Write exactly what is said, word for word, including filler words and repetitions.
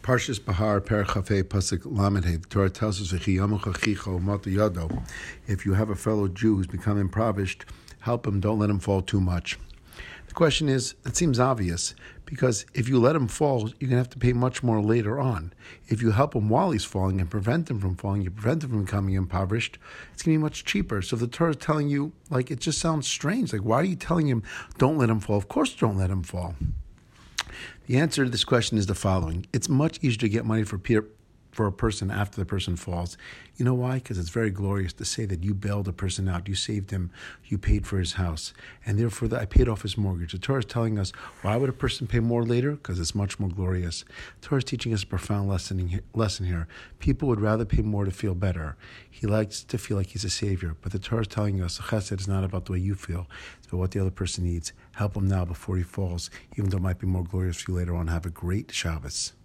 Parshas Bahar, Perek Chafei, Pasuk Lamed Hey. The Torah tells us, "V'chiyamucha chicho u'mata yado." If you have a fellow Jew who's become impoverished, help him. Don't let him fall too much. The question is, it seems obvious, because if you let him fall, you're going to have to pay much more later on. If you help him while he's falling and prevent him from falling, you prevent him from becoming impoverished, it's going to be much cheaper. So if the Torah is telling you, like, it just sounds strange. Like, why are you telling him, don't let him fall? Of course don't let him fall. The answer to this question is the following. It's much easier to get money for peer, for a person after the person falls. You know why? Because it's very glorious to say that you bailed a person out, you saved him, you paid for his house, and therefore I paid off his mortgage. The Torah is telling us, why would a person pay more later? Because it's much more glorious. The Torah is teaching us a profound lesson, lesson here. People would rather pay more to feel better. He likes to feel like he's a savior, but the Torah is telling us, chesed is not about the way you feel, it's about what the other person needs. Help him now before he falls, even though it might be more glorious for you later on. Have a great Shabbos.